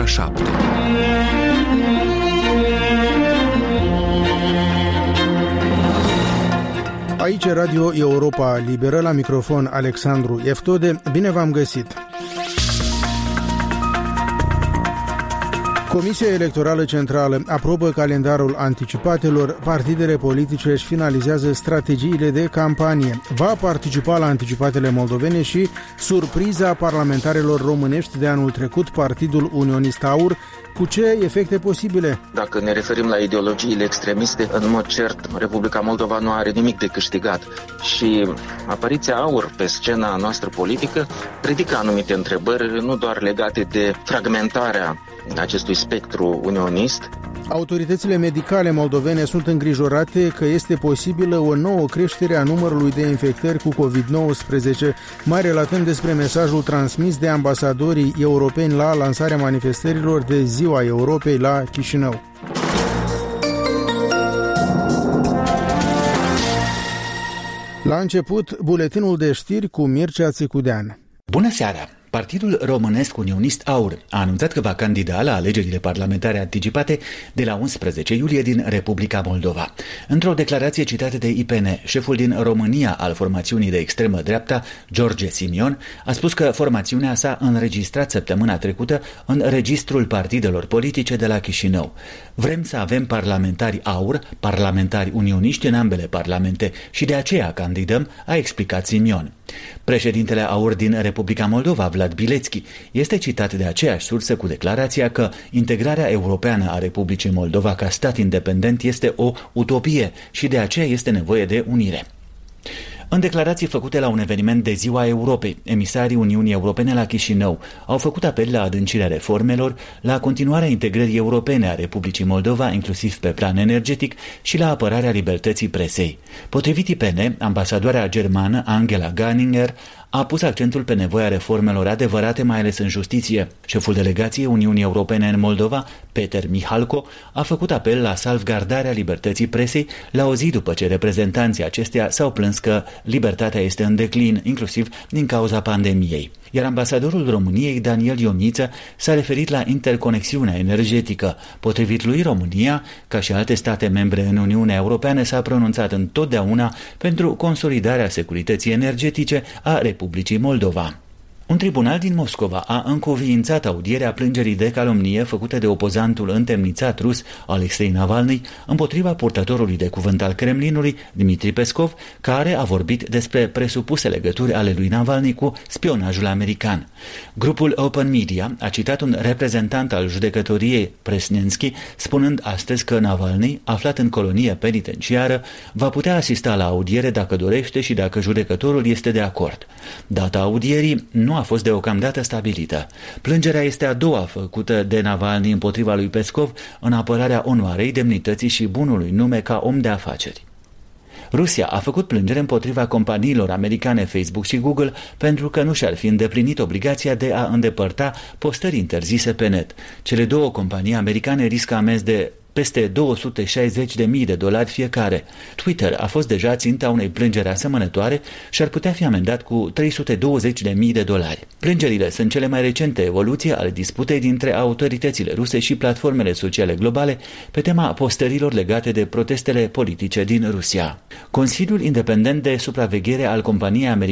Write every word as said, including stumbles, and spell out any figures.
ora șapte. Aici Radio Europa Liberă, la microfon Alexandru Eftode. Bine v-am găsit! Comisia Electorală Centrală aprobă calendarul anticipatelor, partidele politice își finalizează strategiile de campanie. Va participa la anticipatele moldovene și surpriza parlamentarilor românești de anul trecut, Partidul Unionist Aur. Cu ce efecte posibile? Dacă ne referim la ideologiile extremiste, în mod cert, Republica Moldova nu are nimic de câștigat. Și apariția Aur pe scena noastră politică ridică anumite întrebări, nu doar legate de fragmentarea acestui spectru unionist. Autoritățile medicale moldovene sunt îngrijorate că este posibilă o nouă creștere a numărului de infectări cu covid nouăsprezece. Mai relatăm despre mesajul transmis de ambasadorii europeni la lansarea manifestărilor de Ziua Europei la Chișinău. La început, buletinul de știri cu Mircea Țicudean. Bună seara! Partidul Românesc Unionist Aur a anunțat că va candida la alegerile parlamentare anticipate de la unsprezece iulie din Republica Moldova. Într-o declarație citată de I P N, șeful din România al formațiunii de extremă dreapta, George Simion, a spus că formațiunea s-a înregistrat săptămâna trecută în registrul partidelor politice de la Chișinău. Vrem să avem parlamentari aur, parlamentari unioniști în ambele parlamente și de aceea candidăm, a explicat Simion. Președintele Aur din Republica Moldova, Vlad Bilețchi, este citat de aceeași sursă cu declarația că integrarea europeană a Republicii Moldova ca stat independent este o utopie și de aceea este nevoie de unire. În declarații făcute la un eveniment de Ziua Europei, emisarii Uniunii Europene la Chișinău au făcut apel la adâncirea reformelor, la continuarea integrării europene a Republicii Moldova, inclusiv pe plan energetic, și la apărarea libertății presei. Potrivit I P N, ambasadoarea germană Angela Ganninger a pus accentul pe nevoia reformelor adevărate, mai ales în justiție. Șeful delegației Uniunii Europene în Moldova, Peter Mihalko, a făcut apel la salvgardarea libertății presei la o zi după ce reprezentanții acesteia s-au plâns că libertatea este în declin, inclusiv din cauza pandemiei. Iar ambasadorul României, Daniel Ioniță, s-a referit la interconexiunea energetică. Potrivit lui, România, ca și alte state membre în Uniunea Europeană, s-a pronunțat întotdeauna pentru consolidarea securității energetice a Republicii Moldova. Un tribunal din Moscova a încuviințat audierea plângerii de calomnie făcute de opozantul întemnițat rus Alexei Navalny împotriva purtătorului de cuvânt al Kremlinului, Dmitri Peskov, care a vorbit despre presupuse legături ale lui Navalny cu spionajul american. Grupul Open Media a citat un reprezentant al judecătoriei Presnensky spunând astăzi că Navalny, aflat în colonie penitenciară, va putea asista la audiere dacă dorește și dacă judecătorul este de acord. Data audierii nu a fost deocamdată stabilită. Plângerea este a doua făcută de Navalny împotriva lui Peskov în apărarea onoarei, demnității și bunului nume ca om de afaceri. Rusia a făcut plângere împotriva companiilor americane Facebook și Google pentru că nu și-ar fi îndeplinit obligația de a îndepărta postări interzise pe net. Cele două companii americane riscă amenzi de peste două sute șaizeci de mii de dolari fiecare. Twitter a fost deja ținta unei plângeri asemănătoare și ar putea fi amendat cu trei sute douăzeci de mii de dolari. Plângerile sunt cele mai recente evoluții ale disputei dintre autoritățile ruse și platformele sociale globale pe tema postărilor legate de protestele politice din Rusia. Consiliul Independent de Supraveghere al companiei americane